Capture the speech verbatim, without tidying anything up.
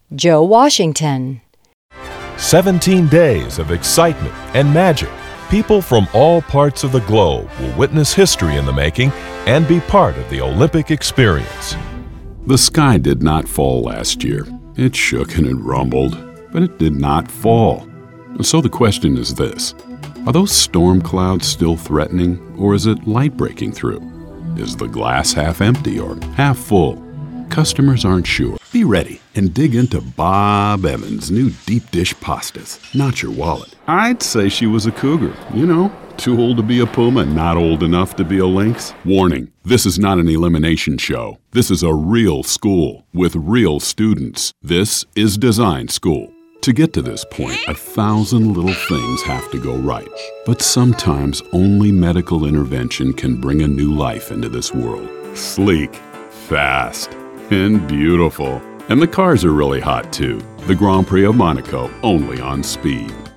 Joe Washington. seventeen days of excitement and magic. People from all parts of the globe will witness history in the making and be part of the Olympic experience. The sky did not fall last year. It shook and it rumbled, but it did not fall. So the question is this: are those storm clouds still threatening, or is it light breaking through? Is the glass half empty or half full? Customers aren't sure. Be ready and dig into Bob Evans' new deep dish pastas. Not your wallet. I'd say she was a cougar, you know, too old to be a puma, not old enough to be a lynx. Warning, this is not an elimination show. This is a real school with real students. This is design school. To get to this point, a thousand little things have to go right. But sometimes only medical intervention can bring a new life into this world. Sleek, fast, and beautiful. And the cars are really hot too. The Grand Prix of Monaco, only on Speed.